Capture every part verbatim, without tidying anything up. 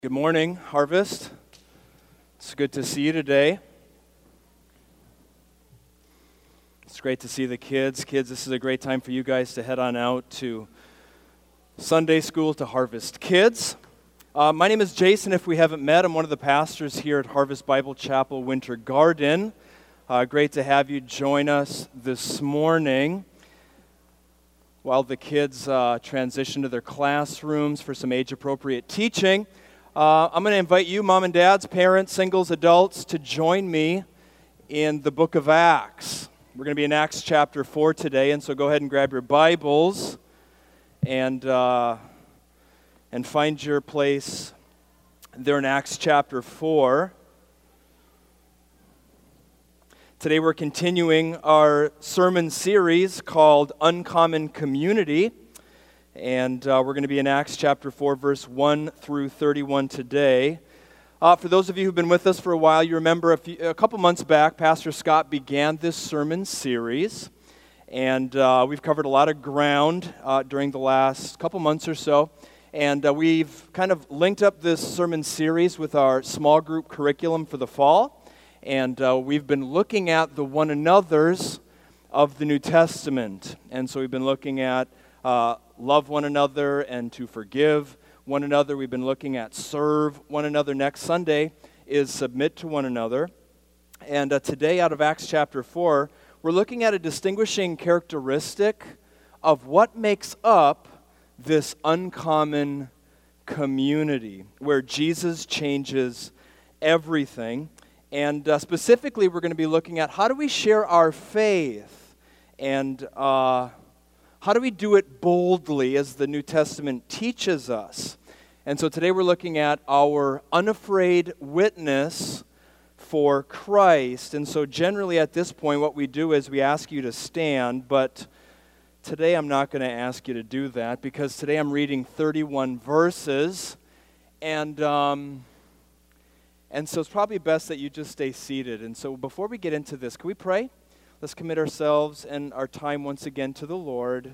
Good morning, Harvest. It's good to see you today. It's great to see the kids. Kids, this is a great time for you guys to head on out to Sunday school to Harvest. Kids, uh, my name is Jason. If we haven't met, I'm one of the pastors here at Harvest Bible Chapel Winter Garden. Uh, great to have you join us this morning while the kids uh, transition to their classrooms for some age-appropriate teaching. Uh, I'm going to invite you, mom and dads, parents, singles, adults, to join me in the book of Acts. We're going to be in Acts chapter four today, and so go ahead and grab your Bibles and uh, and find your place there in Acts chapter four. Today we're continuing our sermon series called Uncommon Community. And uh, we're going to be in Acts chapter four, verse one through thirty-one today. Uh, for those of you who've been with us for a while, you remember a, few, a couple months back, Pastor Scott began this sermon series. And uh, we've covered a lot of ground uh, during the last couple months or so. And uh, we've kind of linked up this sermon series with our small group curriculum for the fall. And uh, we've been looking at the one another's of the New Testament. And so we've been looking at uh, love one another and to forgive one another. We've been looking at serve one another. Next Sunday is submit to one another. And uh, today out of Acts chapter four, we're looking at a distinguishing characteristic of what makes up this uncommon community where Jesus changes everything. And uh, specifically, we're going to be looking at how do we share our faith and uh, how do we do it boldly as the New Testament teaches us? And so today we're looking at our unafraid witness for Christ. And so generally at this point what we do is we ask you to stand, but today I'm not going to ask you to do that because today I'm reading thirty-one verses. And, um, and so it's probably best that you just stay seated. And so before we get into this, can we pray? Let's commit ourselves and our time once again to the Lord.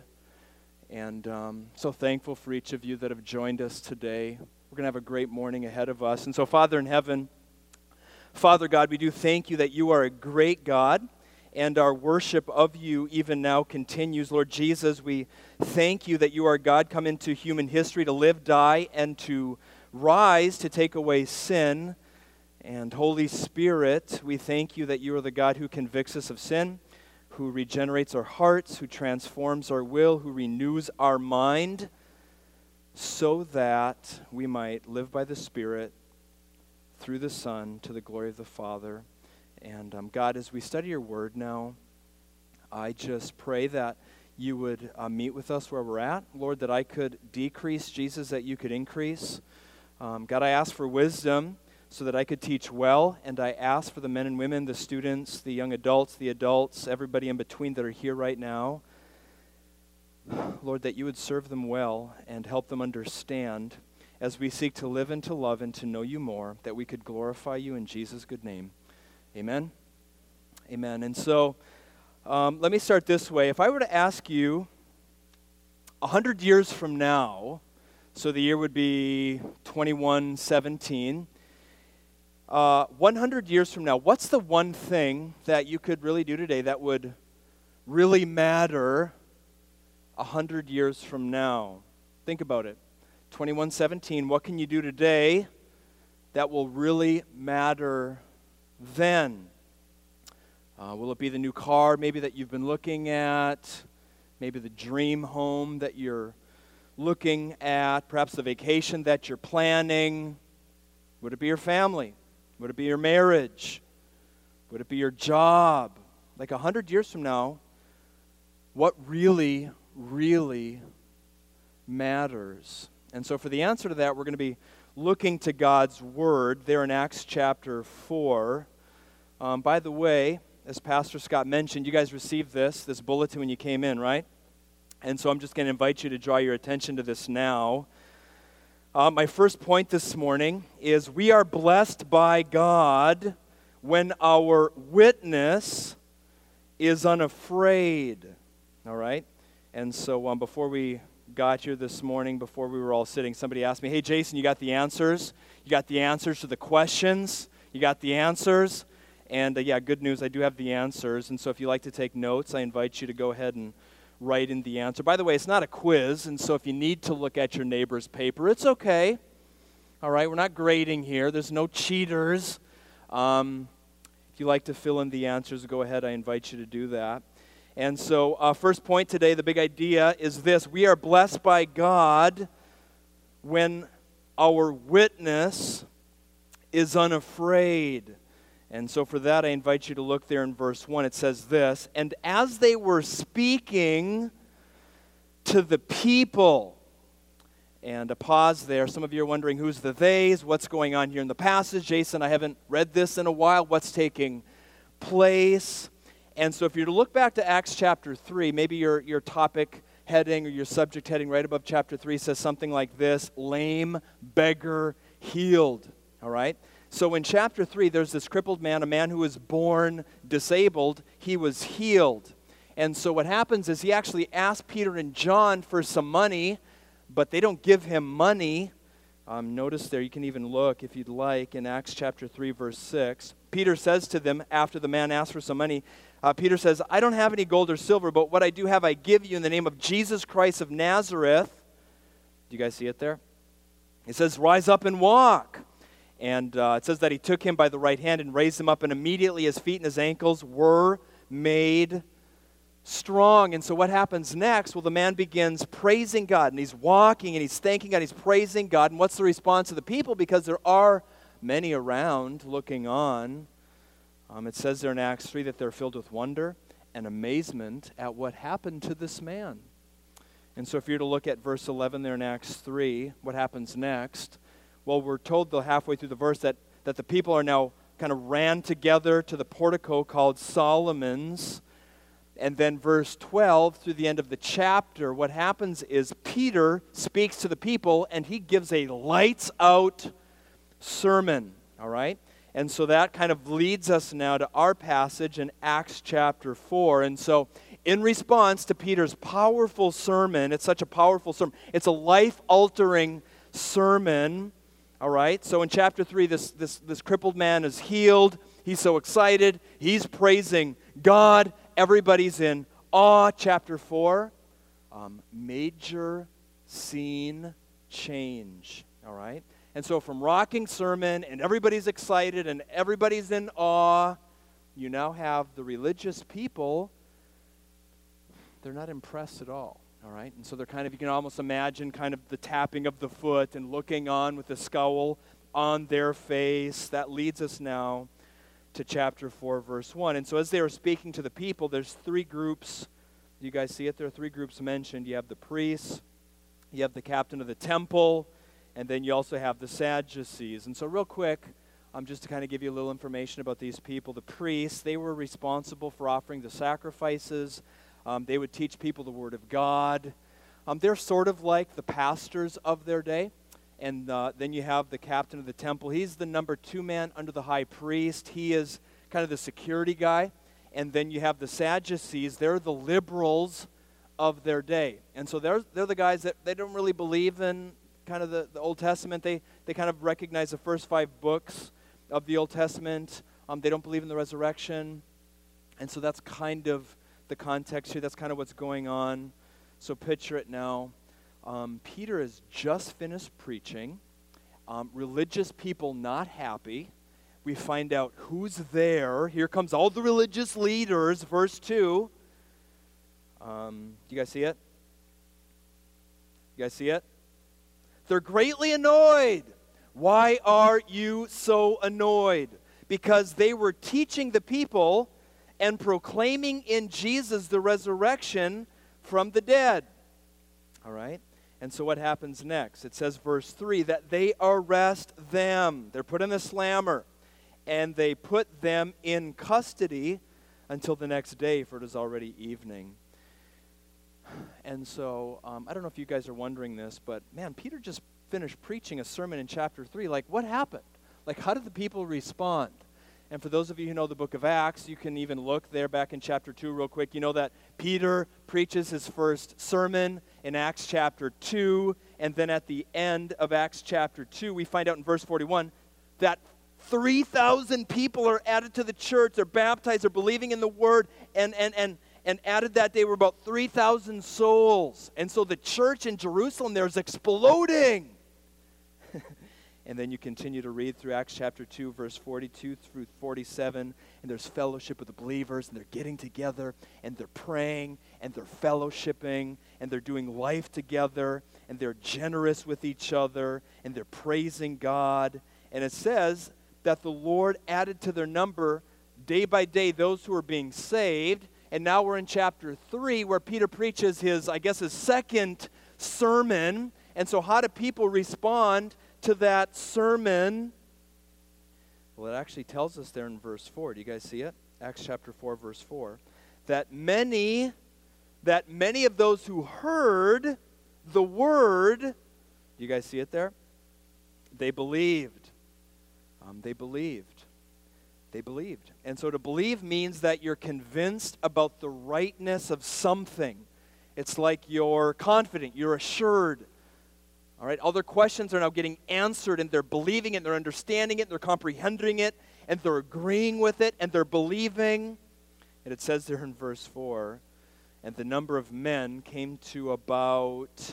And um, so thankful for each of you that have joined us today. We're going to have a great morning ahead of us. And so, Father in heaven, Father God, we do thank you that you are a great God, and our worship of you even now continues. Lord Jesus, we thank you that you are God come into human history to live, die, and to rise to take away sin. And Holy Spirit, we thank you that you are the God who convicts us of sin, who regenerates our hearts, who transforms our will, who renews our mind, so that we might live by the Spirit through the Son to the glory of the Father. And um, God, as we study your word now, I just pray that you would uh, meet with us where we're at. Lord, that I could decrease, Jesus, that you could increase. Um, God, I ask for wisdom so that I could teach well, and I ask for the men and women, the students, the young adults, the adults, everybody in between that are here right now, Lord, that you would serve them well and help them understand as we seek to live and to love and to know you more, that we could glorify you in Jesus' good name. Amen? Amen. And so, um, let me start this way. If I were to ask you a hundred years from now, so the year would be twenty-one seventeen, Uh, one hundred years from now, what's the one thing that you could really do today that would really matter one hundred years from now? Think about it. twenty-one seventeen, what can you do today that will really matter then? Uh, will it be the new car maybe that you've been looking at? Maybe the dream home that you're looking at? Perhaps the vacation that you're planning? Would it be your family? Would it be your marriage? Would it be your job? Like a hundred years from now, what really, really matters? And so for the answer to that, we're going to be looking to God's Word there in Acts chapter four. Um, by the way, as Pastor Scott mentioned, you guys received this, this bulletin when you came in, right? And so I'm just going to invite you to draw your attention to this now. Uh, my first point this morning is we are blessed by God when our witness is unafraid. All right? And so um, before we got here this morning before we were all sitting, somebody asked me, hey, Jason, you got the answers? You got the answers to the questions? You got the answers? And uh, yeah, good news, I do have the answers. And so if you like to take notes, I invite you to go ahead and write in the answer. By the way, it's not a quiz, and so if you need to look at your neighbor's paper, it's okay. All right, we're not grading here. There's no cheaters. Um, if you like to fill in the answers, go ahead. I invite you to do that. And so uh, first point today, the big idea is this. We are blessed by God when our witness is unafraid. And so for that, I invite you to look there in verse one. It says this, and as they were speaking to the people, and a pause there. Some of you are wondering who's the theys, what's going on here in the passage. Jason, I haven't read this in a while. What's taking place? And so if you're to look back to Acts chapter three, maybe your, your topic heading or your subject heading right above chapter three says something like this, lame beggar healed. All right? So in chapter three, there's this crippled man, a man who was born disabled. He was healed. And so what happens is he actually asked Peter and John for some money, but they don't give him money. Um, notice there, you can even look if you'd like in Acts chapter three, verse six. Peter says to them, after the man asks for some money, uh, Peter says, I don't have any gold or silver, but what I do have I give you in the name of Jesus Christ of Nazareth. Do you guys see it there? It says, rise up and walk. And uh, it says that he took him by the right hand and raised him up, and immediately his feet and his ankles were made strong. And so what happens next? Well, the man begins praising God, and he's walking, and he's thanking God, he's praising God. And what's the response of the people? Because there are many around looking on. Um, it says there in Acts three that they're filled with wonder and amazement at what happened to this man. And so if you're to look at verse eleven there in Acts three, what happens next? Well, we're told the halfway through the verse that, that the people are now kind of ran together to the portico called Solomon's. And then verse twelve through the end of the chapter, what happens is Peter speaks to the people and he gives a lights out sermon, all right? And so that kind of leads us now to our passage in Acts chapter four. And so in response to Peter's powerful sermon, it's such a powerful sermon, it's a life-altering sermon. All right, so in chapter three, this, this, this crippled man is healed. He's so excited. He's praising God. Everybody's in awe. Chapter four, um, major scene change. All right, and so from rocking sermon and everybody's excited and everybody's in awe, you now have the religious people. They're not impressed at all. All right, and so they're kind of, you can almost imagine kind of the tapping of the foot and looking on with a scowl on their face. That leads us now to chapter four, verse one. And so as they were speaking to the people, there's three groups. You guys see it? There are three groups mentioned. You have the priests, you have the captain of the temple, and then you also have the Sadducees. And so real quick, um, just to kind of give you a little information about these people, the priests, they were responsible for offering the sacrifices. Um, they would teach people the Word of God. Um, they're sort of like the pastors of their day. And uh, then you have the captain of the temple. He's the number two man under the high priest. He is kind of the security guy. And then you have the Sadducees. They're the liberals of their day. And so they're, they're the guys that they don't really believe in kind of the, the Old Testament. They, they kind of recognize the first five books of the Old Testament. Um, they don't believe in the resurrection. And so that's kind of the context here. That's kind of what's going on. So picture it now. Um, Peter has just finished preaching. Um, religious people not happy. We find out who's there. Here comes all the religious leaders. Verse two. Um, do you guys see it? You guys see it? They're greatly annoyed. Why are you so annoyed? Because they were teaching the people and proclaiming in Jesus the resurrection from the dead. All right? And so what happens next? It says, verse three, that they arrest them. They're put in a slammer. And they put them in custody until the next day, for it is already evening. And so, um, I don't know if you guys are wondering this, but man, Peter just finished preaching a sermon in chapter three. Like, what happened? Like, how did the people respond? And for those of you who know the book of Acts, you can even look there back in chapter two real quick. You know that Peter preaches his first sermon, in Acts chapter two, and then at the end of Acts chapter two, we find out in verse forty-one that three thousand people are added to the church. They're baptized, they're believing in the word, and, and, and, and added that day were about three thousand souls. And so the church in Jerusalem there is exploding. And then you continue to read through Acts chapter two, verse forty-two through forty-seven, and there's fellowship with the believers, and they're getting together, and they're praying, and they're fellowshipping, and they're doing life together, and they're generous with each other, and they're praising God. And it says that the Lord added to their number day by day those who are being saved. And now we're in chapter three, where Peter preaches his, I guess, his second sermon. And so how do people respond to that sermon? Well, it actually tells us there in verse four. Do you guys see it? Acts chapter four, verse four. That many, that many of those who heard the word, do you guys see it there? They believed. Um, they believed. They believed. And so to believe means that you're convinced about the rightness of something. It's like you're confident, you're assured. All right, all their questions are now getting answered, and they're believing it, and they're understanding it, they're comprehending it, and they're agreeing with it, and they're believing. And it says there in verse four, and the number of men came to about,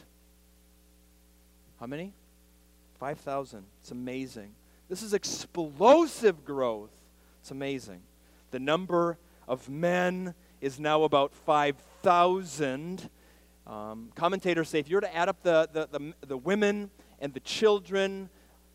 how many? five thousand. It's amazing. This is explosive growth. It's amazing. The number of men is now about five thousand. Um, commentators say if you were to add up the, the, the, the women and the children,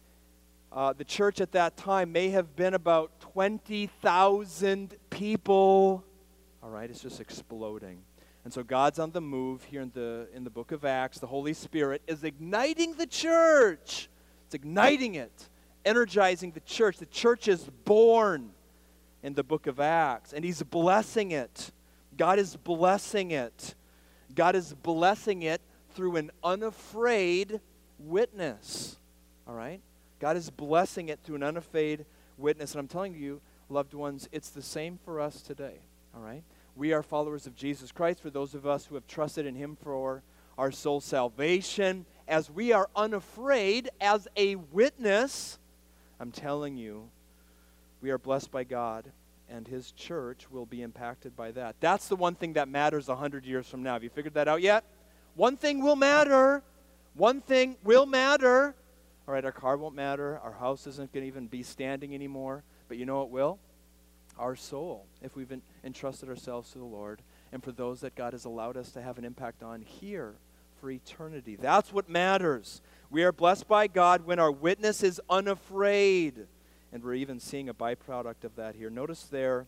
uh, the church at that time may have been about twenty thousand people. All right, it's just exploding. And so God's on the move here in the, in the book of Acts. The Holy Spirit is igniting the church. It's igniting it, energizing the church. The church is born in the book of Acts, and he's blessing it. God is blessing it. God is blessing it through an unafraid witness, all right? God is blessing it through an unafraid witness. And I'm telling you, loved ones, it's the same for us today, all right? We are followers of Jesus Christ, for those of us who have trusted in him for our soul salvation. As we are unafraid as a witness, I'm telling you, we are blessed by God, and his church will be impacted by that. That's the one thing that matters a hundred years from now. Have you figured that out yet? One thing will matter. One thing will matter. All right, our car won't matter. Our house isn't going to even be standing anymore. But you know what will? Our soul, if we've en- entrusted ourselves to the Lord, and for those that God has allowed us to have an impact on here for eternity. That's what matters. We are blessed by God when our witness is unafraid. And we're even seeing a byproduct of that here. Notice there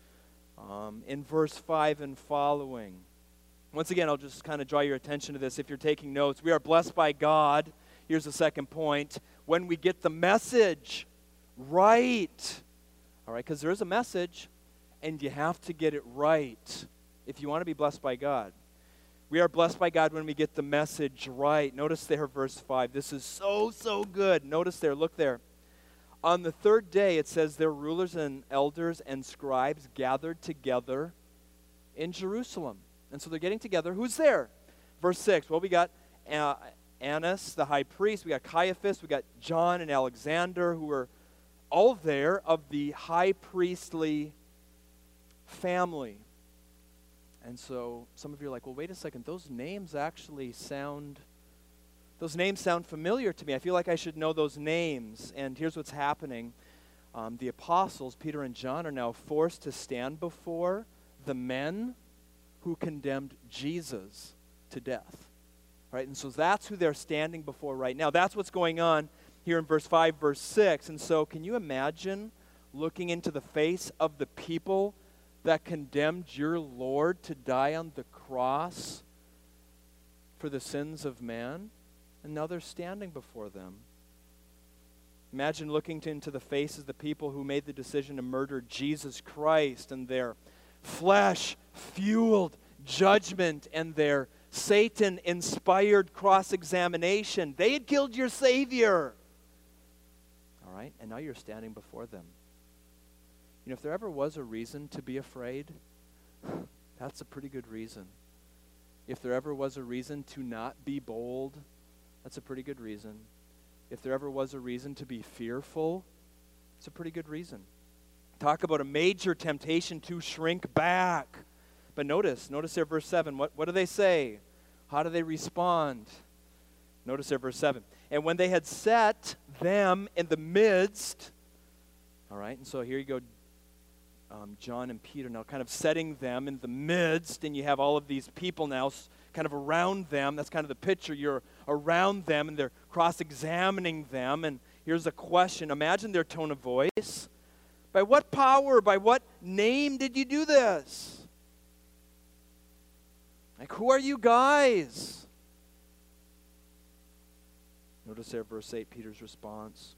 um, in verse five and following. Once again, I'll just kind of draw your attention to this if you're taking notes. We are blessed by God. Here's the second point. When we get the message right. All right, because there is a message, and you have to get it right if you want to be blessed by God. We are blessed by God when we get the message right. Notice there, verse five. This is so, so good. Notice there, look there. On the third day, it says their rulers and elders and scribes gathered together in Jerusalem. And so they're getting together. Who's there? Verse six. Well, we got uh, Annas, the high priest. We got Caiaphas. We got John and Alexander, who were all there of the high priestly family. And so some of you are like, well, wait a second. Those names actually sound... Those names sound familiar to me. I feel like I should know those names. And here's what's happening. Um, the apostles, Peter and John, are now forced to stand before the men who condemned Jesus to death. Right? And so that's who they're standing before right now. That's what's going on here in verse five, verse six. And so can you imagine looking into the face of the people that condemned your Lord to die on the cross for the sins of man? And now they're standing before them. Imagine looking to, into the faces of the people who made the decision to murder Jesus Christ, and their flesh-fueled judgment and their Satan-inspired cross-examination. They had killed your Savior. All right? And now you're standing before them. You know, if there ever was a reason to be afraid, that's a pretty good reason. If there ever was a reason to not be bold, that's a pretty good reason. If there ever was a reason to be fearful, it's a pretty good reason. Talk about a major temptation to shrink back. But notice, notice there verse seven. What, what do they say? How do they respond? Notice there verse seven. And when they had set them in the midst, all right, and so here you go, um, John and Peter now kind of setting them in the midst, and you have all of these people now s- kind of around them. That's kind of the picture. You're around them, and they're cross-examining them. And here's a question. Imagine their tone of voice. By what power, by what name did you do this? Like, who are you guys? Notice there, verse eight, Peter's response.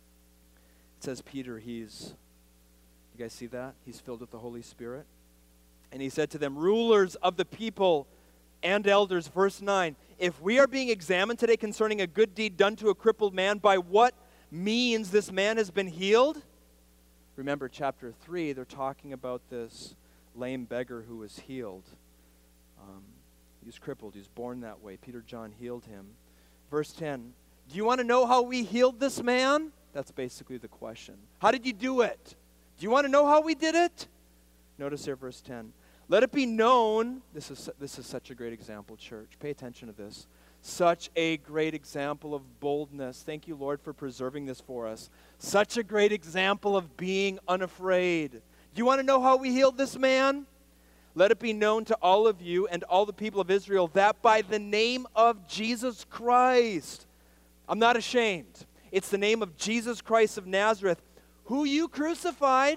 It says, Peter, he's, you guys see that? He's filled with the Holy Spirit. And he said to them, rulers of the people and elders, verse nine, if we are being examined today concerning a good deed done to a crippled man, by what means this man has been healed? Remember, chapter three, they're talking about this lame beggar who was healed. Um, he was crippled. He was born that way. Peter, John healed him. Verse ten, do you want to know how we healed this man? That's basically the question. How did you do it? Do you want to know how we did it? Notice there, verse ten. Let it be known, this is, this is such a great example, church. Pay attention to this. Such a great example of boldness. Thank you, Lord, for preserving this for us. Such a great example of being unafraid. Do you want to know how we healed this man? Let it be known to all of you and all the people of Israel that by the name of Jesus Christ, I'm not ashamed. It's the name of Jesus Christ of Nazareth, who you crucified,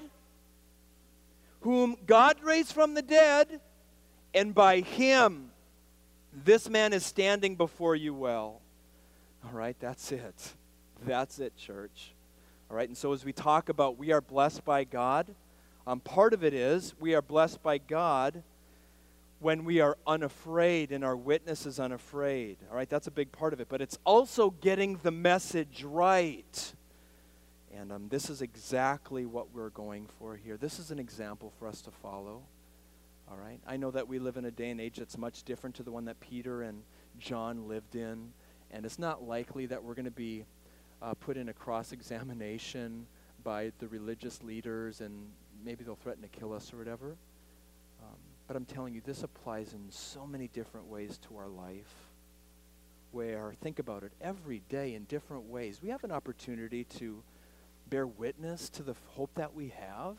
whom God raised from the dead, and by him this man is standing before you well. All right, that's it. That's it, church. All right, and so as we talk about we are blessed by God, um, part of it is we are blessed by God when we are unafraid and our witness is unafraid. All right, that's a big part of it. But it's also getting the message right. And um, this is exactly what we're going for here. This is an example for us to follow. All right, I know that we live in a day and age that's much different to the one that Peter and John lived in. And it's not likely that we're going to be uh, put in a cross-examination by the religious leaders and maybe they'll threaten to kill us or whatever. Um, but I'm telling you, this applies in so many different ways to our life where, think about it, every day in different ways, we have an opportunity to bear witness to the f- hope that we have.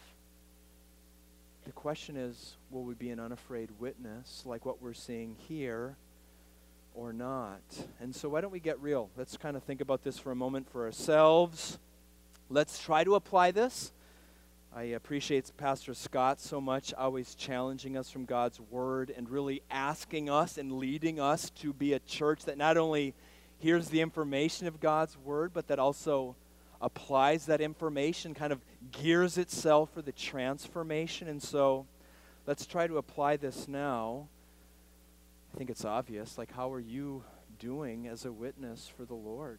The question is, will we be an unafraid witness like what we're seeing here or not? And so why don't we get real? Let's kind of think about this for a moment for ourselves. Let's try to apply this. I appreciate Pastor Scott so much, always challenging us from God's Word and really asking us and leading us to be a church that not only hears the information of God's Word, but that also applies that information, kind of gears itself for the transformation. And so let's try to apply this now. I think it's obvious. Like, how are you doing as a witness for the Lord?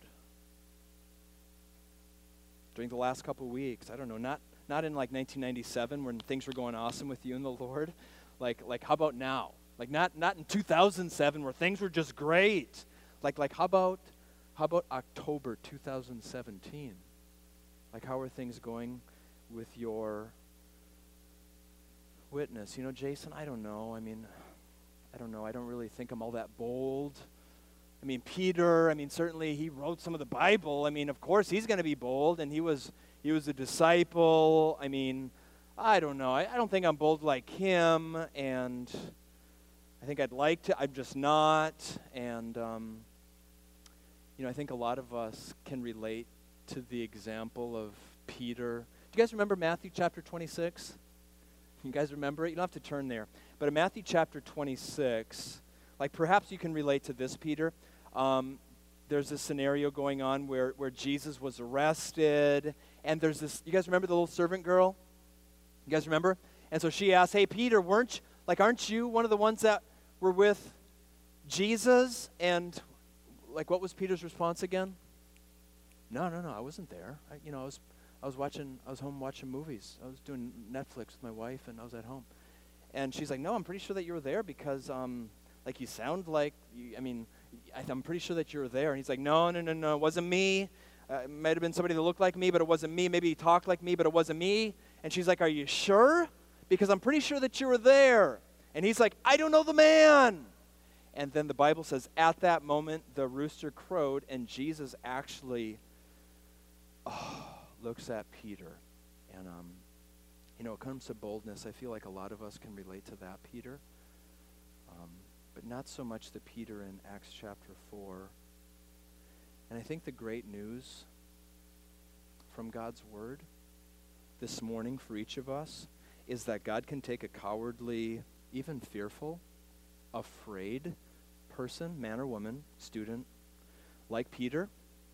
During the last couple weeks, I don't know, not not in like nineteen ninety-seven when things were going awesome with you and the Lord. Like, like how about now? Like not not in two thousand seven where things were just great. Like like how about how about October two thousand seventeen? Like, how are things going with your witness? You know, Jason, I don't know. I mean, I don't know. I don't really think I'm all that bold. I mean, Peter, I mean, certainly he wrote some of the Bible. I mean, of course he's going to be bold, and he was he was a disciple. I mean, I don't know. I, I don't think I'm bold like him, and I think I'd like to. I'm just not. And, um, you know, I think a lot of us can relate to the example of Peter. Do you guys remember Matthew chapter twenty-six? You guys remember it? You don't have to turn there. But in Matthew chapter twenty-six, like perhaps you can relate to this, Peter. Um, there's this scenario going on where, where Jesus was arrested, and there's this, you guys remember the little servant girl? You guys remember? And so she asked, hey, Peter, weren't, like, aren't you one of the ones that were with Jesus? And, like, what was Peter's response again? No, no, no, I wasn't there. I, you know, I was, I was watching, I was home watching movies. I was doing Netflix with my wife, and I was at home. And she's like, no, I'm pretty sure that you were there because, um, Like, you sound like, you, I mean, I, I'm pretty sure that you were there. And he's like, no, no, no, no, it wasn't me. Uh, it might have been somebody that looked like me, but it wasn't me. Maybe he talked like me, but it wasn't me. And she's like, are you sure? Because I'm pretty sure that you were there. And he's like, I don't know the man. And then the Bible says, at that moment, the rooster crowed, and Jesus actually oh, looks at Peter. And, um, you know, it comes to boldness. I feel like a lot of us can relate to that, Peter. Um, but not so much the Peter in Acts chapter four. And I think the great news from God's word this morning for each of us is that God can take a cowardly, even fearful, afraid person, man or woman, student, like Peter,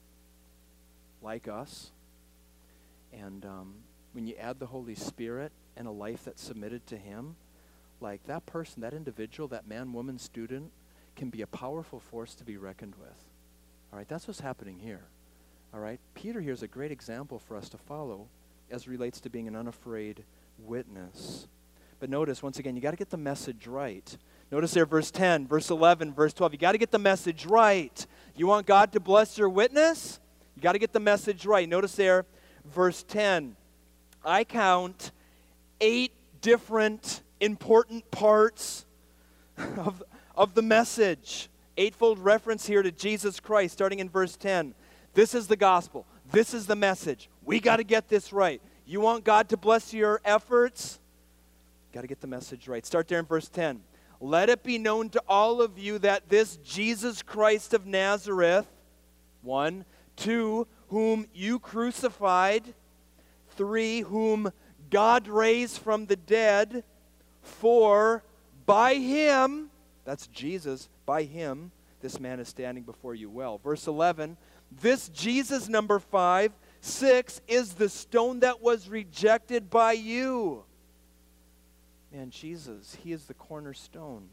like us, and um, when you add the Holy Spirit and a life that's submitted to him, like that person, that individual, that man, woman, student, can be a powerful force to be reckoned with. All right, that's what's happening here. All right, Peter here is a great example for us to follow as relates to being an unafraid witness. But notice, once again, you got to get the message right. Notice there, verse ten, verse eleven, verse twelve. You got to get the message right. You want God to bless your witness? You got to get the message right. Notice there, verse ten. I count eight different important parts of, of the message. Eightfold reference here to Jesus Christ, starting in verse ten. This is the gospel. This is the message. We got to get this right. You want God to bless your efforts? Got to get the message right. Start there in verse ten. Let it be known to all of you that this Jesus Christ of Nazareth, one, two, whom you crucified, three, whom God raised from the dead, four, by him, that's Jesus, by him, this man is standing before you well. Verse eleven, this Jesus, number five, six, is the stone that was rejected by you. Man, Jesus, he is the cornerstone.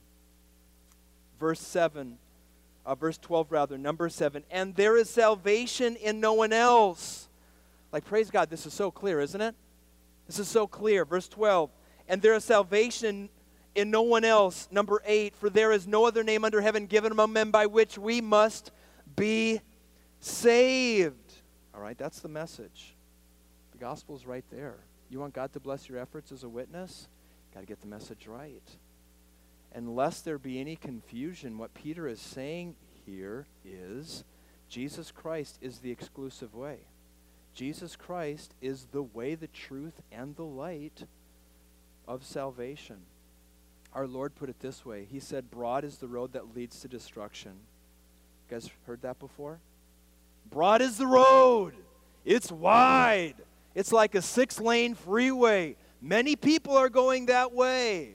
Verse seven, uh, verse twelve rather, number seven, and there is salvation in no one else. Like, praise God, this is so clear, isn't it? This is so clear. Verse twelve, and there is salvation in no one else. Number eight, for there is no other name under heaven given among men by which we must be saved. All right, that's the message. The gospel is right there. You want God to bless your efforts as a witness? Got to get the message right. And lest there be any confusion, what Peter is saying here is Jesus Christ is the exclusive way. Jesus Christ is the way, the truth, and the light of salvation. Our Lord put it this way. He said, broad is the road that leads to destruction. You guys heard that before? Broad is the road. It's wide. It's like a six-lane freeway. Many people are going that way.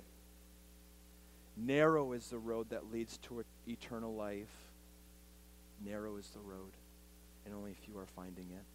Narrow is the road that leads to eternal life. Narrow is the road, and only few are finding it.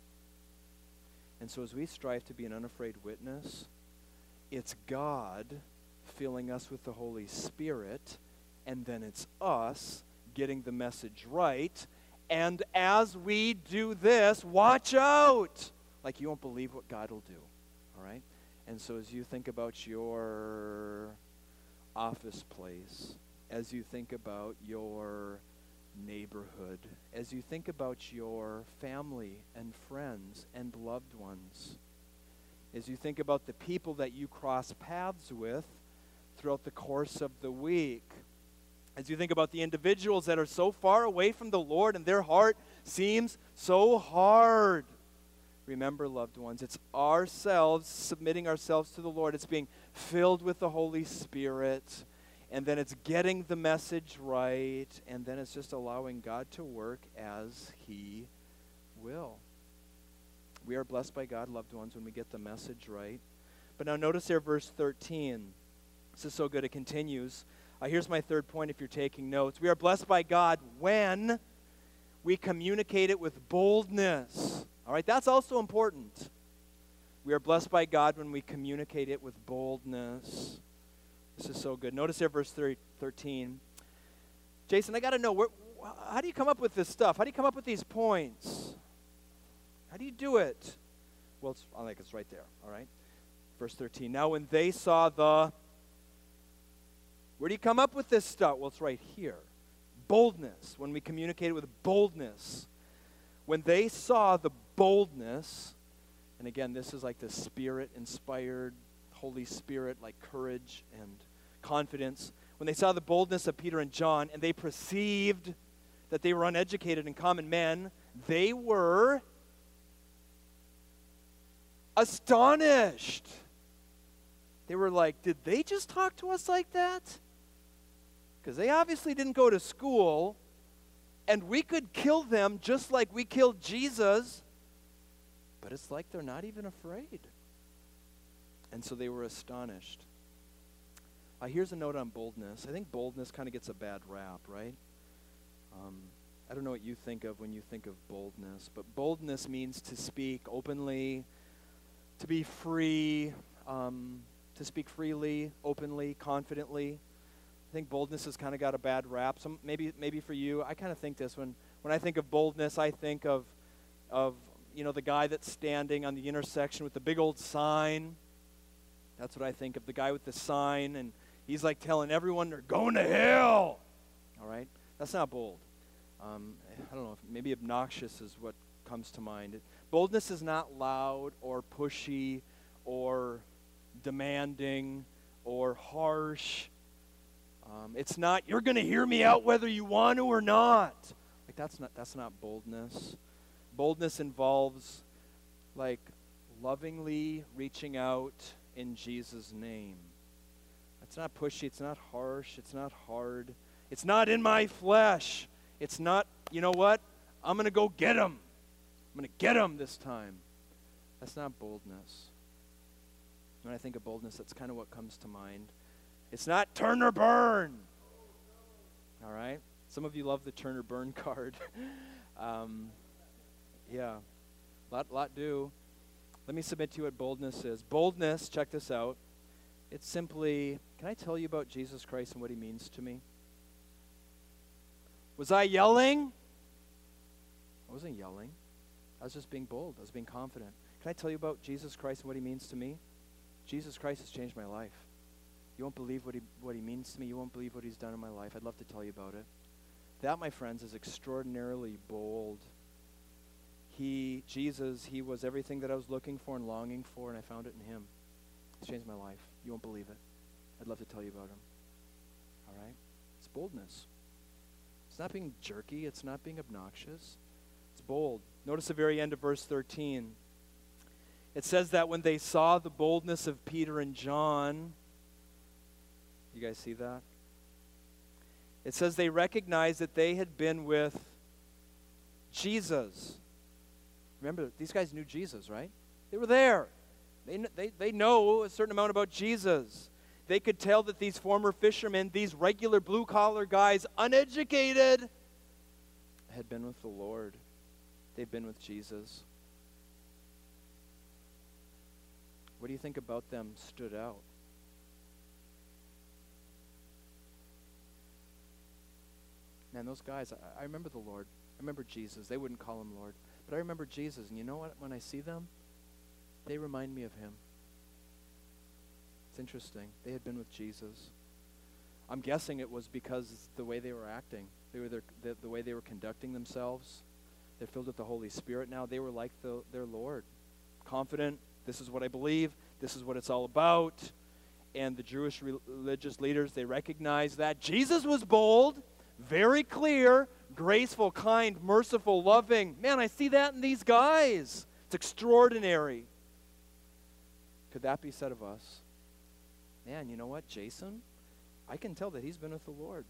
And so as we strive to be an unafraid witness, it's God filling us with the Holy Spirit, and then it's us getting the message right. And as we do this, watch out! Like, you won't believe what God will do, all right? And so as you think about your office place, as you think about your neighborhood, as you think about your family and friends and loved ones, as you think about the people that you cross paths with throughout the course of the week, as you think about the individuals that are so far away from the Lord and their heart seems so hard, remember, loved ones, it's ourselves submitting ourselves to the Lord. It's being filled with the Holy Spirit, and then it's getting the message right, and then it's just allowing God to work as he will. We are blessed by God, loved ones, when we get the message right. But now notice there, verse thirteen. This is so good, it continues. Uh, here's my third point if you're taking notes. We are blessed by God when we communicate it with boldness. All right, that's also important. We are blessed by God when we communicate it with boldness. This is so good. Notice there, verse thirteen. Jason, I got to know, where, how do you come up with this stuff? How do you come up with these points? How do you do it? Well, it's, I think it's right there, all right? Verse thirteen. Now when they saw the Where do you come up with this stuff? Well, it's right here. Boldness, when we communicate with boldness. When they saw the boldness, and again, this is like the Spirit-inspired, Holy Spirit, like courage and confidence. When they saw the boldness of Peter and John, and they perceived that they were uneducated and common men, they were astonished. They were like, did they just talk to us like that? Because they obviously didn't go to school, and we could kill them just like we killed Jesus, but it's like they're not even afraid. And so they were astonished. Uh, here's a note on boldness. I think boldness kind of gets a bad rap, right? Um, I don't know what you think of when you think of boldness, but boldness means to speak openly, to be free, um, to speak freely, openly, confidently. I think boldness has kind of got a bad rap. Some maybe maybe for you, I kind of think this when when I think of boldness, I think of of you know the guy that's standing on the intersection with the big old sign. That's what I think of, the guy with the sign, and he's like telling everyone they're going to hell. All right, that's not bold. Um, I don't know, if maybe obnoxious is what comes to mind. Boldness is not loud or pushy or demanding or harsh. Um, it's not, you're going to hear me out whether you want to or not. Like that's not that's not boldness. Boldness involves like lovingly reaching out in Jesus' name. It's not pushy, it's not harsh, it's not hard. It's not in my flesh. It's not, you know what? I'm going to go get him. I'm going to get him this time. That's not boldness. When I think of boldness, that's kind of what comes to mind. It's not turn or burn. All right? Some of you love the turn or burn card. um, yeah, lot, lot do. Let me submit to you what boldness is. Boldness, check this out. It's simply, can I tell you about Jesus Christ and what he means to me? Was I yelling? I wasn't yelling. I was just being bold. I was being confident. Can I tell you about Jesus Christ and what he means to me? Jesus Christ has changed my life. You won't believe what he what he means to me. You won't believe what he's done in my life. I'd love to tell you about it. That, my friends, is extraordinarily bold. He, Jesus, he was everything that I was looking for and longing for, and I found it in him. He's changed my life. You won't believe it. I'd love to tell you about him. All right? It's boldness. It's not being jerky. It's not being obnoxious. It's bold. Notice the very end of verse thirteen. It says that when they saw the boldness of Peter and John, you guys see that? It says they recognized that they had been with Jesus. Remember, these guys knew Jesus, right? They were there. They, they, they know a certain amount about Jesus. They could tell that these former fishermen, these regular blue-collar guys, uneducated, had been with the Lord. They've been with Jesus. What do you think about them stood out? Man, those guys, I, I remember the Lord. I remember Jesus. They wouldn't call him Lord. But I remember Jesus, and you know what? When I see them, they remind me of him. It's interesting. They had been with Jesus. I'm guessing it was because the way they were acting, they were their, the, the way they were conducting themselves. They're filled with the Holy Spirit now. They were like the, their Lord, confident. This is what I believe. This is what it's all about. And the Jewish re- religious leaders, they recognized that Jesus was bold, very clear, graceful, kind, merciful, loving. Man, I see that in these guys. It's extraordinary. Could that be said of us? Man, you know what, Jason? I can tell that he's been with the Lord.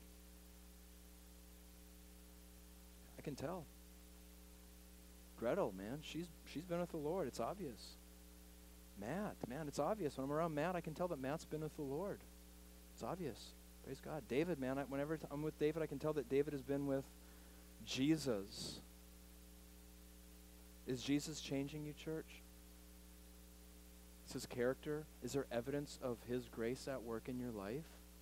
I can tell. Gretel, man, she's she's been with the Lord. It's obvious. Matt, man, it's obvious. When I'm around Matt, I can tell that Matt's been with the Lord. It's obvious. Praise God. David, man, I, whenever t- I'm with David, I can tell that David has been with Jesus. Is Jesus changing you, church? Is his character? Is there evidence of his grace at work in your life?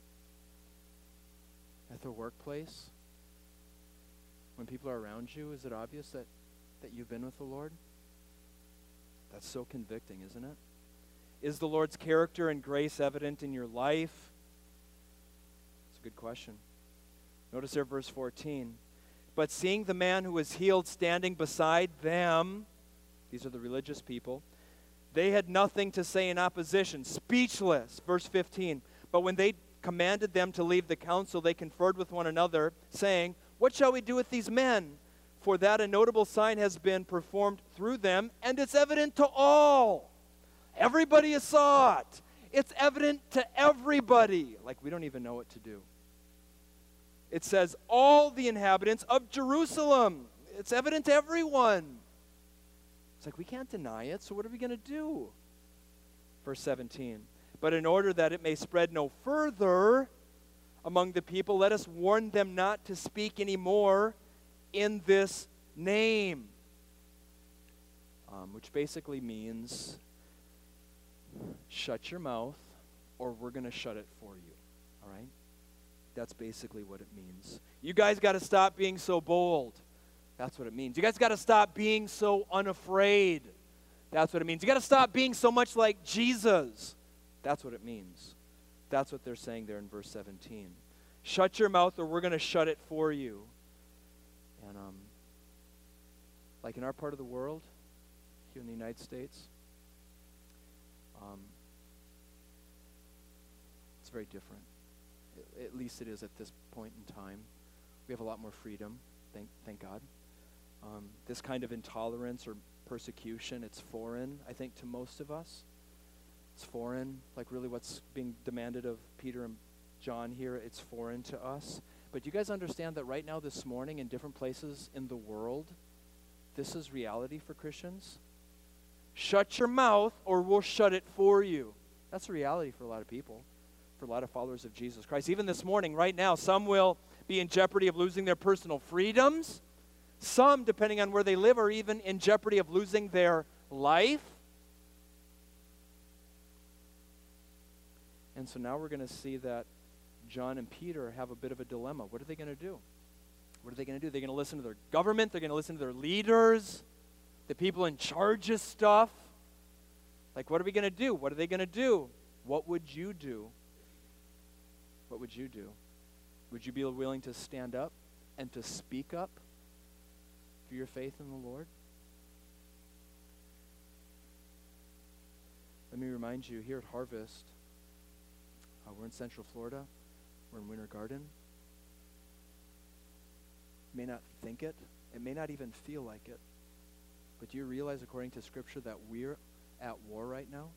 At the workplace? When people are around you, is it obvious that, that you've been with the Lord? That's so convicting, isn't it? Is the Lord's character and grace evident in your life? good question. Notice there, verse fourteen. But seeing the man who was healed standing beside them, these are the religious people, they had nothing to say in opposition, speechless. Verse fifteen. But when they commanded them to leave the council, they conferred with one another, saying, what shall we do with these men? For that a notable sign has been performed through them, and it's evident to all. Everybody saw it. It's evident to everybody. Like, we don't even know what to do. It says, all the inhabitants of Jerusalem. It's evident to everyone. It's like, we can't deny it, so what are we going to do? Verse seventeen. But in order that it may spread no further among the people, let us warn them not to speak anymore in this name. Um, which basically means, shut your mouth, or we're going to shut it for you. All right? That's basically what it means. You guys got to stop being so bold. That's what it means. You guys got to stop being so unafraid. That's what it means. You got to stop being so much like Jesus. That's what it means. That's what they're saying there in verse seventeen. Shut your mouth, or we're going to shut it for you. And um, like in our part of the world, here in the United States, um, it's very different. At least it is at this point in time. We have a lot more freedom, thank thank God. Um, this kind of intolerance or persecution, it's foreign, I think, to most of us. It's foreign, like really what's being demanded of Peter and John here, it's foreign to us. But you guys understand that right now this morning in different places in the world, this is reality for Christians? Shut your mouth or we'll shut it for you. That's a reality for a lot of people. For a lot of followers of Jesus Christ. Even this morning, right now, some will be in jeopardy of losing their personal freedoms. Some, depending on where they live, are even in jeopardy of losing their life. And so now we're going to see that John and Peter have a bit of a dilemma. What are they going to do? What are they going to do? They're going to listen to their government. They're going to listen to their leaders, the people in charge of stuff. Like, what are we going to do? What are they going to do? What would you do? What would you do? Would you be willing to stand up and to speak up for your faith in the Lord? Let me remind you, here at Harvest, uh, we're in Central Florida. We're in Winter Garden. You may not think it. It may not even feel like it. But do you realize, according to Scripture, that we're at war right now?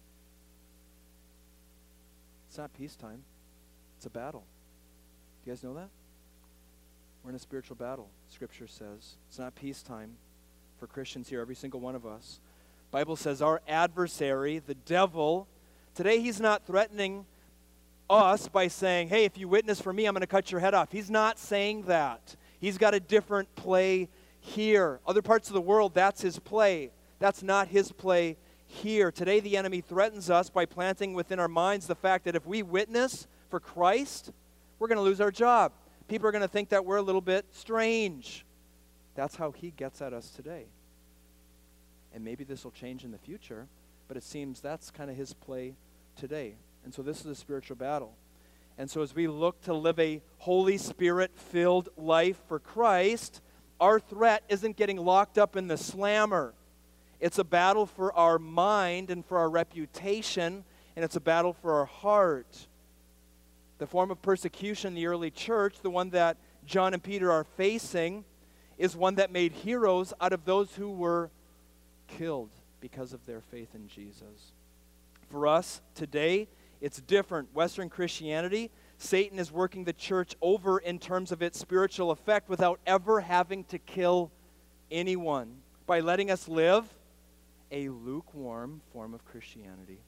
It's not peacetime. It's a battle. Do you guys know that? We're in a spiritual battle, Scripture says. It's not peacetime for Christians here, every single one of us. Bible says our adversary, the devil, today he's not threatening us by saying, hey, if you witness for me, I'm going to cut your head off. He's not saying that. He's got a different play here. Other parts of the world, that's his play. That's not his play here. Today the enemy threatens us by planting within our minds the fact that if we witness for Christ, we're going to lose our job. People are going to think that we're a little bit strange. That's how he gets at us today. And maybe this will change in the future, but it seems that's kind of his play today. And so this is a spiritual battle. And so as we look to live a Holy Spirit-filled life for Christ, our threat isn't getting locked up in the slammer. It's a battle for our mind and for our reputation, and it's a battle for our heart. The form of persecution in the early church, the one that John and Peter are facing, is one that made heroes out of those who were killed because of their faith in Jesus. For us today, it's different. Western Christianity, Satan is working the church over in terms of its spiritual effect without ever having to kill anyone, by letting us live a lukewarm form of Christianity.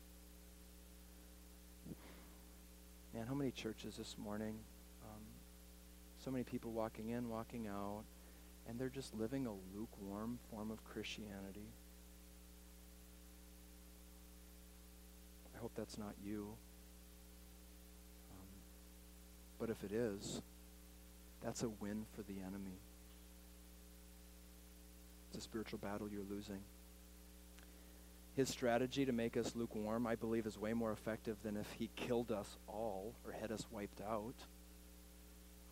Man, how many churches this morning, um, so many people walking in, walking out, and they're just living a lukewarm form of Christianity. I hope that's not you. Um, but if it is, that's a win for the enemy. It's a spiritual battle you're losing. His strategy to make us lukewarm, I believe, is way more effective than if he killed us all or had us wiped out.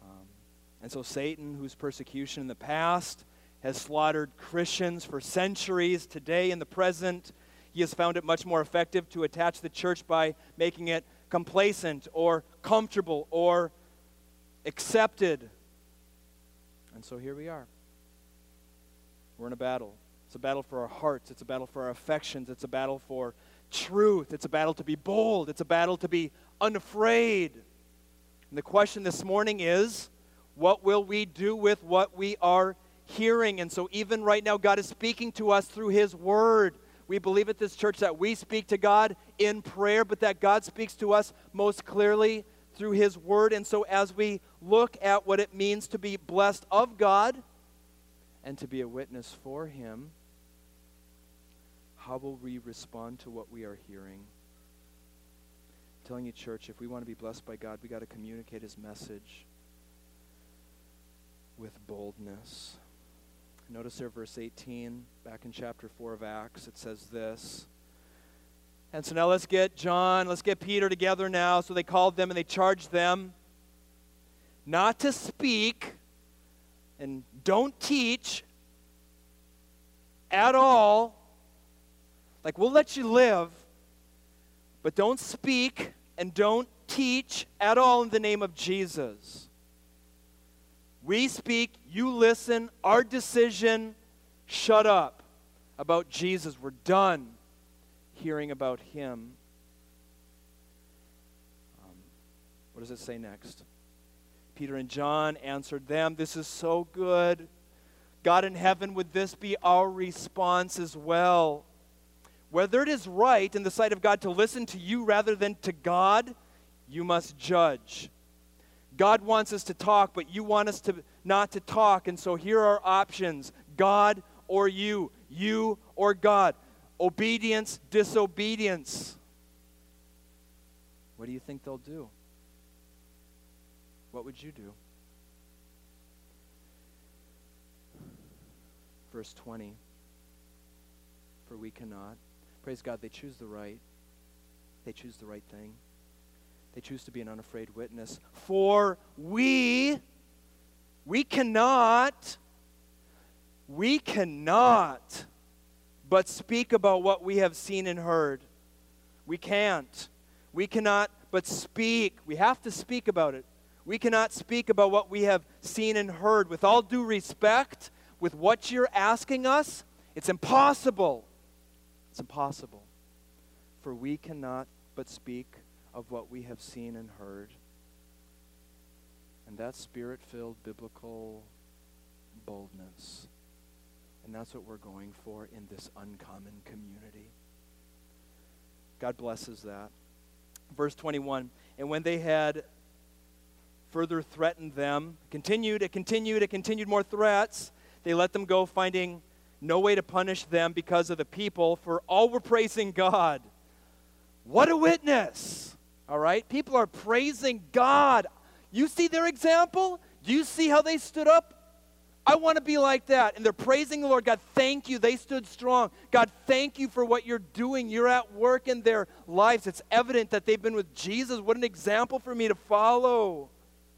Um, and so Satan, whose persecution in the past has slaughtered Christians for centuries, today in the present, he has found it much more effective to attach the church by making it complacent or comfortable or accepted. And so here we are. We're in a battle. It's a battle for our hearts. It's a battle for our affections. It's a battle for truth. It's a battle to be bold. It's a battle to be unafraid. And the question this morning is, what will we do with what we are hearing? And so even right now, God is speaking to us through His Word. We believe at this church that we speak to God in prayer, but that God speaks to us most clearly through His Word. And so as we look at what it means to be blessed of God and to be a witness for Him, how will we respond to what we are hearing? I'm telling you, church, if we want to be blessed by God, we got to communicate His message with boldness. Notice there, verse eighteen, back in chapter four of Acts, it says this. And so now let's get John, let's get Peter together now. So they called them and they charged them not to speak and don't teach at all. Like, we'll let you live, but don't speak and don't teach at all in the name of Jesus. We speak, you listen, our decision, shut up about Jesus. We're done hearing about Him. Um, what does it say next? Peter and John answered them, this is so good. God in heaven, would this be our response as well? Whether it is right in the sight of God to listen to you rather than to God, you must judge. God wants us to talk, but you want us to not to talk. And so here are options: God or you, you or God, obedience, disobedience. What do you think they'll do? What would you do? Verse twenty. For we cannot. Praise God, they choose the right. They choose the right thing. They choose to be an unafraid witness. For we, we cannot, we cannot but speak about what we have seen and heard. We can't. We cannot but speak. We have to speak about it. We cannot speak about what we have seen and heard. With all due respect, with what you're asking us, it's impossible. It's impossible. For we cannot but speak of what we have seen and heard. And that's spirit-filled biblical boldness. And that's what we're going for in this uncommon community. God blesses that. Verse twenty-one, and when they had further threatened them, continued, it continued, it continued more threats, they let them go, finding no way to punish them because of the people, for all were praising God. What a witness! All right? People are praising God. You see their example? Do you see how they stood up? I want to be like that. And they're praising the Lord. God, thank you. They stood strong. God, thank you for what you're doing. You're at work in their lives. It's evident that they've been with Jesus. What an example for me to follow.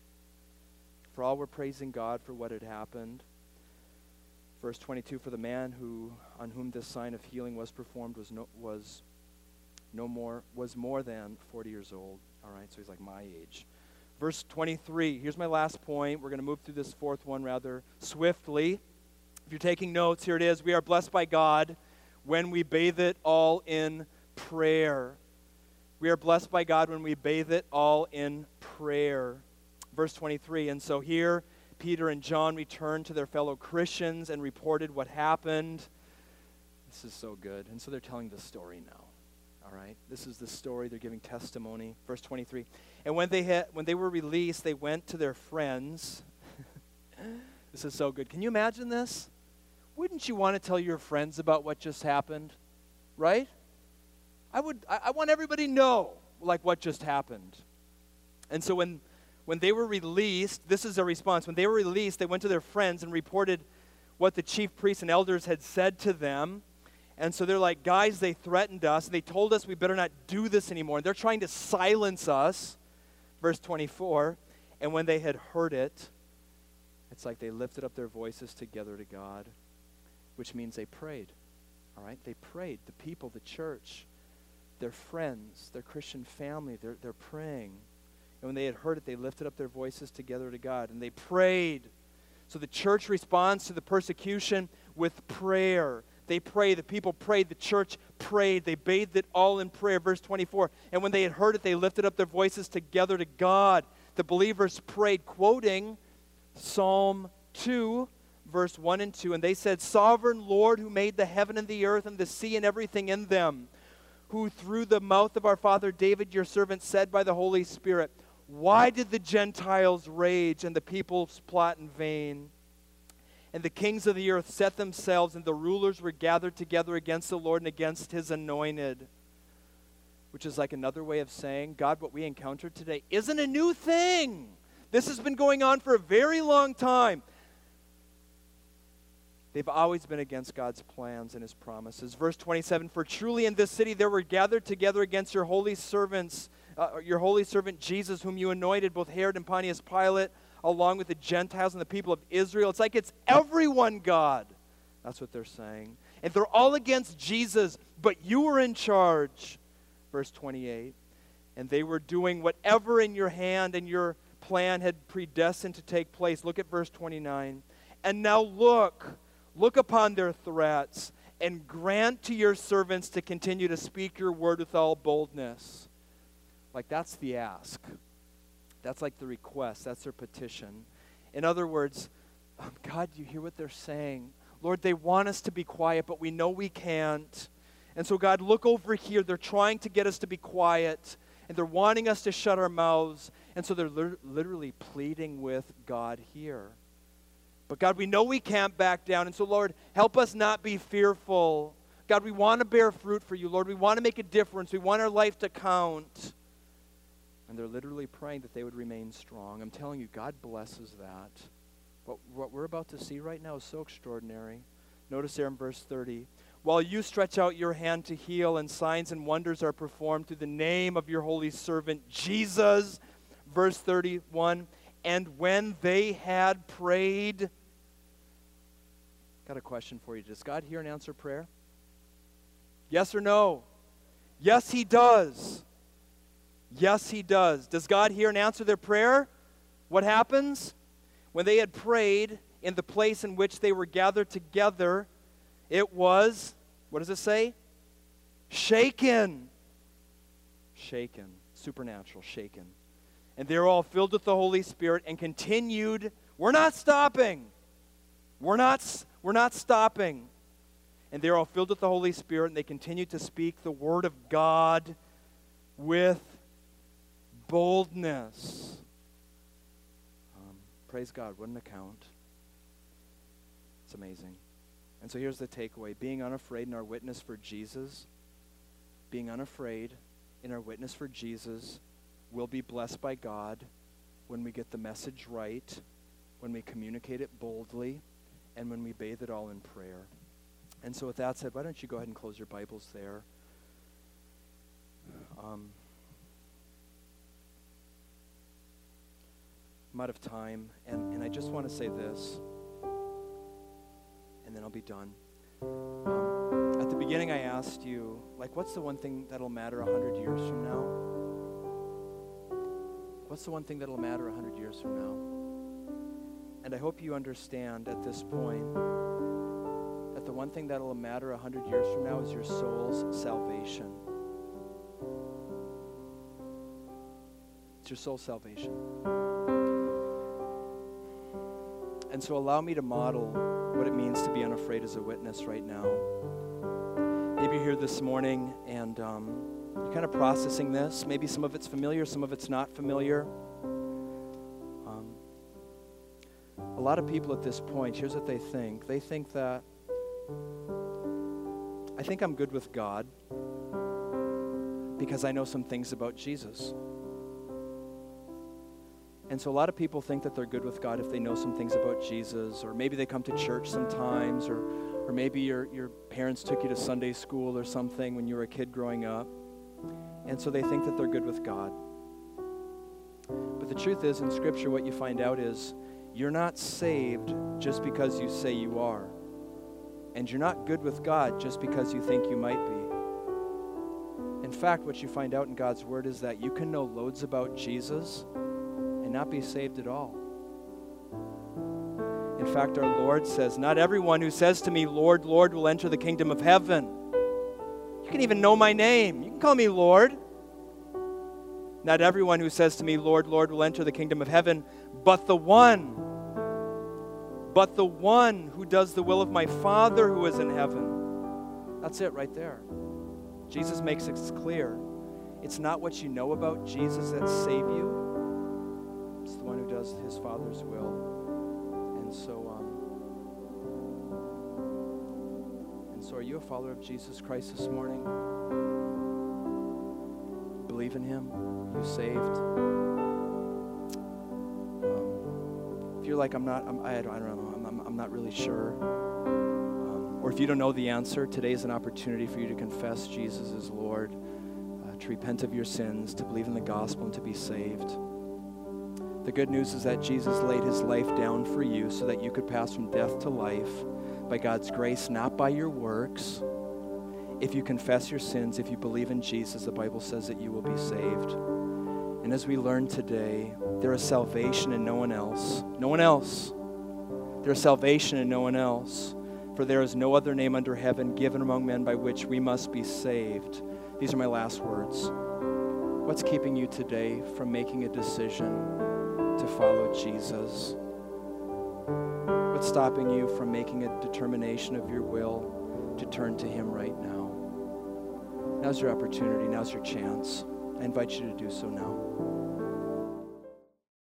For all were praising God for what had happened. Verse twenty-two, for the man who on whom this sign of healing was performed was no was no more was more than forty years old. All right, so he's like my age. Verse twenty-three, here's my last point. We're going to move through this fourth one rather swiftly. If you're taking notes, here it is. We are blessed by God when we bathe it all in prayer. We are blessed by God when we bathe it all in prayer. Verse twenty-three, and so here Peter and John returned to their fellow Christians and reported what happened. This is so good. And so they're telling the story now. All right? This is the story. They're giving testimony. Verse twenty-three. And when they had, when they were released, they went to their friends. This is so good. Can you imagine this? Wouldn't you want to tell your friends about what just happened? Right? I would. I, I want everybody to know, like, what just happened. And so when When they were released, this is their response. When they were released, they went to their friends and reported what the chief priests and elders had said to them. And so they're like, guys, they threatened us. And they told us we better not do this anymore. And they're trying to silence us. Verse twenty-four. And when they had heard it, it's like they lifted up their voices together to God, which means they prayed. All right? They prayed. The people, the church, their friends, their Christian family, they're, they're praying. And when they had heard it, they lifted up their voices together to God, and they prayed. So the church responds to the persecution with prayer. They pray. The people prayed. The church prayed. They bathed it all in prayer. Verse twenty-four, and when they had heard it, they lifted up their voices together to God. The believers prayed, quoting Psalm two, verse one and two. And they said, Sovereign Lord, who made the heaven and the earth and the sea and everything in them, who through the mouth of our father David, your servant, said by the Holy Spirit, why did the Gentiles rage and the peoples plot in vain? And the kings of the earth set themselves, and the rulers were gathered together against the Lord and against his anointed. Which is like another way of saying, God, what we encountered today isn't a new thing. This has been going on for a very long time. They've always been against God's plans and his promises. Verse twenty-seven, for truly in this city there were gathered together against your holy servants, uh, your holy servant Jesus, whom you anointed, both Herod and Pontius Pilate, along with the Gentiles and the people of Israel. It's like it's everyone, God. That's what they're saying. And they're all against Jesus, but you were in charge. Verse twenty-eight, and they were doing whatever in your hand and your plan had predestined to take place. Look at verse twenty-nine. And now look, look upon their threats, and grant to your servants to continue to speak your word with all boldness. Like that's the ask. That's like the request. That's their petition. In other words, um, God, you hear what they're saying? Lord, they want us to be quiet, but we know we can't. And so, God, look over here. They're trying to get us to be quiet, and they're wanting us to shut our mouths. And so they're li- literally pleading with God here. But, God, we know we can't back down. And so, Lord, help us not be fearful. God, we want to bear fruit for you, Lord. We want to make a difference. We want our life to count. And they're literally praying that they would remain strong. I'm telling you, God blesses that. What, what we're about to see right now is so extraordinary. Notice there in verse thirty. While you stretch out your hand to heal, and signs and wonders are performed through the name of your holy servant Jesus. Verse thirty-one. And when they had prayed, got a question for you. Does God hear and answer prayer? Yes or no? Yes, he does. Yes, he does. Does God hear and answer their prayer? What happens? When they had prayed in the place in which they were gathered together, it was, what does it say? Shaken. Shaken. Supernatural, shaken. And they were all filled with the Holy Spirit and continued. We're not stopping. We're not, we're not stopping. And they were all filled with the Holy Spirit, and they continued to speak the word of God with boldness. Um, praise God. What an account. It's amazing. And so here's the takeaway. Being unafraid in our witness for Jesus, being unafraid in our witness for Jesus, will be blessed by God when we get the message right, when we communicate it boldly, and when we bathe it all in prayer. And so with that said, why don't you go ahead and close your Bibles there. Um, I'm out of time, and, and I just want to say this, and then I'll be done. Um, at the beginning, I asked you, like, what's the one thing that'll matter a hundred years from now? What's the one thing that'll matter a hundred years from now? And I hope you understand at this point that the one thing that'll matter a hundred years from now is your soul's salvation. It's your soul's salvation. And so allow me to model what it means to be unafraid as a witness right now. Maybe you're here this morning and um, you're kind of processing this. Maybe some of it's familiar, some of it's not familiar. Um, a lot of people at this point, here's what they think. They think that, I think I'm good with God because I know some things about Jesus. And so a lot of people think that they're good with God if they know some things about Jesus, or maybe they come to church sometimes, or or maybe your, your parents took you to Sunday school or something when you were a kid growing up. And so they think that they're good with God. But But the truth is, in Scripture, what you find out is you're not saved just because you say you are. And you're not good with God just because you think you might be. In fact, what you find out in God's Word is that you can know loads about Jesus and not be saved at all. In fact, our Lord says, not everyone who says to me, Lord, Lord, will enter the kingdom of heaven. You can even know my name. You can call me Lord. Not everyone who says to me, Lord, Lord, will enter the kingdom of heaven, but the one, but the one who does the will of my Father who is in heaven. That's it right there. Jesus makes it clear. It's not what you know about Jesus that save you. It's the one who does his Father's will. And so, um, and so are you a follower of Jesus Christ this morning? Believe in him? You saved? Um, if you're like, I'm not, I'm, I, don't, I don't know, I'm, I'm, I'm not really sure. Um, or if you don't know the answer, today is an opportunity for you to confess Jesus as Lord, uh, to repent of your sins, to believe in the gospel, and to be saved. The good news is that Jesus laid his life down for you so that you could pass from death to life by God's grace, not by your works. If you confess your sins, if you believe in Jesus, the Bible says that you will be saved. And as we learn today, there is salvation in no one else. No one else. There is salvation in no one else. For there is no other name under heaven given among men by which we must be saved. These are my last words. What's keeping you today from making a decision to follow Jesus? What's stopping you from making a determination of your will to turn to him right now? Now's your opportunity. Now's your chance. I invite you to do so now.